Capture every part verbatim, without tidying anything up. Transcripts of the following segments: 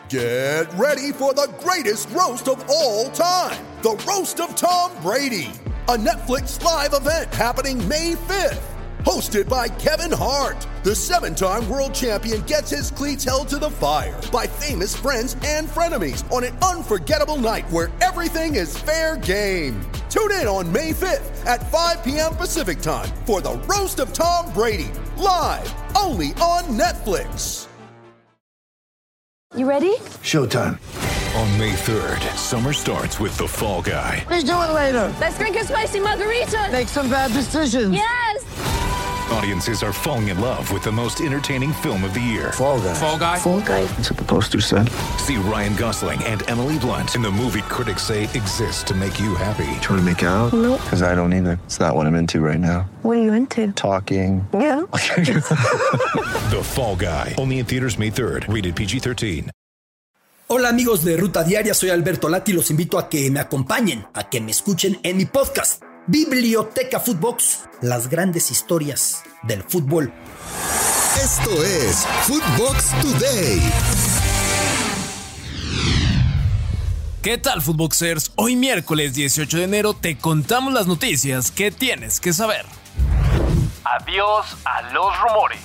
Get ready for the greatest roast of all time, the Roast of Tom Brady, a Netflix live event happening May fifth. Hosted by Kevin Hart, the seven-time world champion gets his cleats held to the fire by famous friends and frenemies on an unforgettable night where everything is fair game. Tune in on May fifth at five p.m. Pacific time for the Roast of Tom Brady, live only on Netflix. You ready? Showtime. On May third, summer starts with The Fall Guy. Let's do it later. Let's drink a spicy margarita. Make some bad decisions. Yes! Audiences are falling in love with the most entertaining film of the year. Fall Guy. Fall Guy. Fall Guy. That's what the poster said. See Ryan Gosling and Emily Blunt in the movie critics say exists to make you happy. Trying to make it out? Nope. Because I don't either. It's not what I'm into right now. What are you into? Talking. Yeah. The Fall Guy. Only in theaters May third. Rated P G thirteen. Hola amigos de Ruta Diaria, soy Alberto Lati y los invito a que me acompañen, a que me escuchen en mi podcast Biblioteca Footbox, las grandes historias del fútbol. Esto es Footbox Today. ¿Qué tal, Footboxers? Hoy miércoles dieciocho de enero te contamos las noticias que tienes que saber. Adiós a los rumores.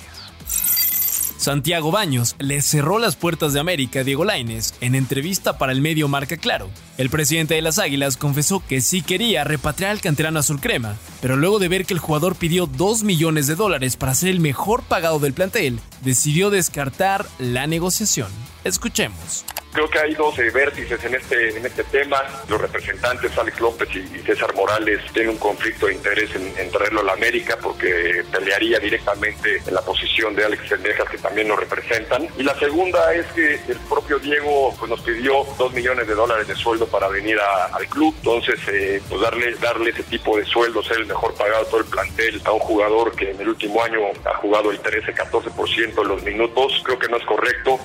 Santiago Baños le cerró las puertas de América a Diego Lainez en entrevista para el medio Marca Claro. El presidente de las Águilas confesó que sí quería repatriar al canterano azul crema, pero luego de ver que el jugador pidió dos millones de dólares para ser el mejor pagado del plantel, decidió descartar la negociación. Escuchemos. Creo que hay dos eh, vértices en este en este tema. Los representantes, Alex López y, y César Morales, tienen un conflicto de interés en, en traerlo a la América porque pelearía directamente en la posición de Alex Sendejas, que también nos representan. Y la segunda es que el propio Diego pues, nos pidió dos millones de dólares de sueldo para venir a, al club. Entonces, eh, pues darle, darle ese tipo de sueldo, ser el mejor pagado de todo el plantel a un jugador que en el último año ha jugado el trece a catorce por ciento de los minutos, creo que no es correcto.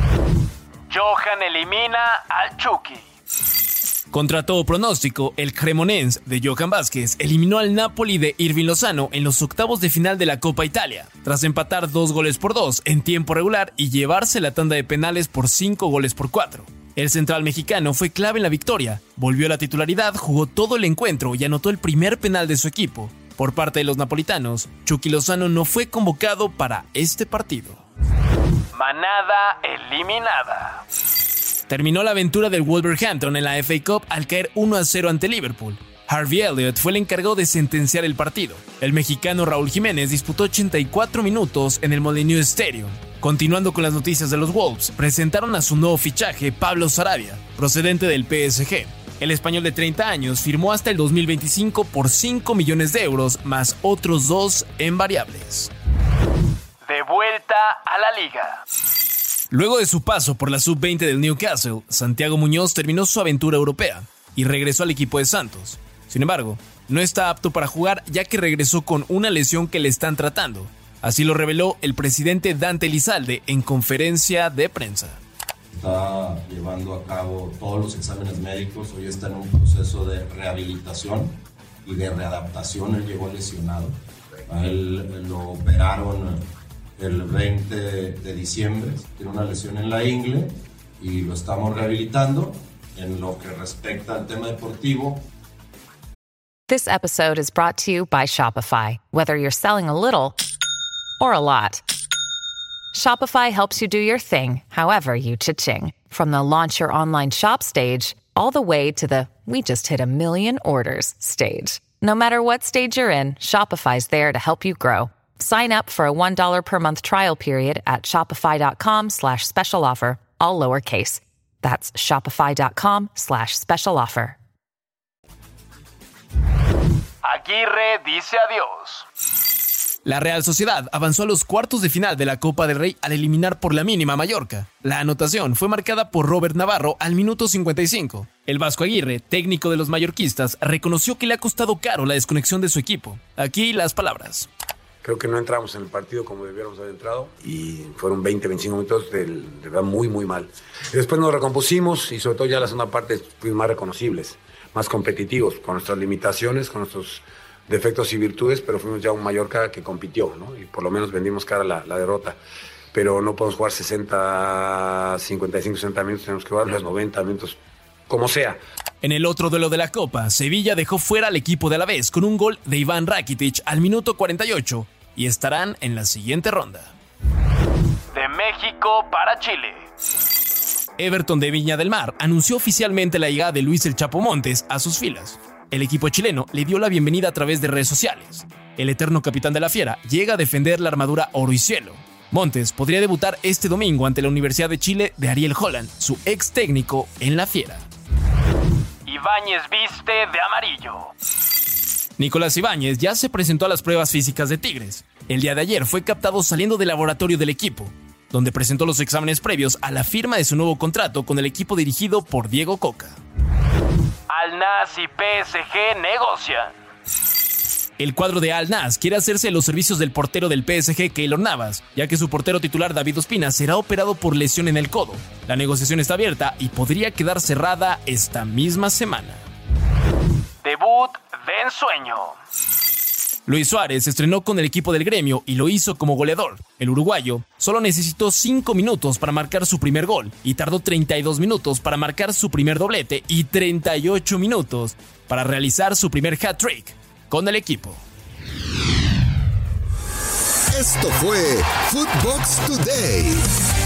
Johan elimina al Chucky. Contra todo pronóstico, el Cremonense de Johan Vázquez eliminó al Napoli de Irving Lozano en los octavos de final de la Copa Italia, tras empatar dos goles por dos en tiempo regular y llevarse la tanda de penales por cinco goles por cuatro. El central mexicano fue clave en la victoria, volvió a la titularidad, jugó todo el encuentro y anotó el primer penal de su equipo. Por parte de los napolitanos, Chucky Lozano no fue convocado para este partido. Manada eliminada. Terminó la aventura del Wolverhampton en la F A Cup al caer uno a cero ante Liverpool. Harvey Elliott fue el encargado de sentenciar el partido. El mexicano Raúl Jiménez disputó ochenta y cuatro minutos en el Molineux Stadium. Continuando con las noticias de los Wolves, presentaron a su nuevo fichaje Pablo Sarabia, procedente del P S G. El español de treinta años firmó hasta el dos mil veinticinco por cinco millones de euros más otros dos en variables. De vuelta a la liga. Luego de su paso por la sub veinte del Newcastle, Santiago Muñoz terminó su aventura europea y regresó al equipo de Santos. Sin embargo, no está apto para jugar ya que regresó con una lesión que le están tratando. Así lo reveló el presidente Dante Elizalde en conferencia de prensa. Está llevando a cabo todos los exámenes médicos, hoy está en un proceso de rehabilitación y de readaptación. Él llegó lesionado, a él lo operaron el veinte de diciembre, tiene una lesión en la ingle y lo estamos rehabilitando. En lo que respecta al tema deportivo. This episode is brought to you by Shopify. Whether you're selling a little or a lot, Shopify helps you do your thing, however you cha-ching. From the launch your online shop stage, all the way to the we just hit a million orders stage. No matter what stage you're in, Shopify's there to help you grow. Sign up for a one dollar per month trial period at shopify.com slash special offer, all lowercase. That's shopify.com slash special offer. Aguirre dice adiós. La Real Sociedad avanzó a los cuartos de final de la Copa del Rey al eliminar por la mínima a Mallorca. La anotación fue marcada por Robert Navarro al minuto cincuenta y cinco. El Vasco Aguirre, técnico de los mallorquistas, reconoció que le ha costado caro la desconexión de su equipo. Aquí las palabras. Creo que no entramos en el partido como debiéramos haber entrado y fueron veinte, veinticinco minutos de, de verdad muy, muy mal. Y después nos recompusimos y sobre todo ya la segunda parte fuimos más reconocibles, más competitivos, con nuestras limitaciones, con nuestros defectos y virtudes, pero fuimos ya un Mallorca que compitió, ¿no? Y por lo menos vendimos cara a la, la derrota. pero no podemos jugar sesenta, cincuenta y cinco, sesenta minutos, tenemos que jugar los noventa minutos, como sea. En el otro duelo de la Copa, Sevilla dejó fuera al equipo de Alavés con un gol de Iván Rakitic al minuto cuarenta y ocho y estarán en la siguiente ronda. De México para Chile. Everton de Viña del Mar anunció oficialmente la llegada de Luis El Chapo Montes a sus filas. El equipo chileno le dio la bienvenida a través de redes sociales. El eterno capitán de la Fiera llega a defender la armadura oro y cielo. Montes podría debutar este domingo ante la Universidad de Chile de Ariel Holland, su ex técnico en la Fiera. Ibáñez viste de amarillo. Nicolás Ibáñez ya se presentó a las pruebas físicas de Tigres. El día de ayer fue captado saliendo del laboratorio del equipo, donde presentó los exámenes previos a la firma de su nuevo contrato con el equipo dirigido por Diego Coca. Al Nassr y P S G negocian. El cuadro de Al Nassr quiere hacerse de los servicios del portero del P S G, Keylor Navas, ya que su portero titular David Ospina será operado por lesión en el codo. La negociación está abierta y podría quedar cerrada esta misma semana. Debut de ensueño. Luis Suárez se estrenó con el equipo del Gremio y lo hizo como goleador. El uruguayo solo necesitó cinco minutos para marcar su primer gol y tardó treinta y dos minutos para marcar su primer doblete y treinta y ocho minutos para realizar su primer hat-trick con el equipo. Esto fue Footbox Today.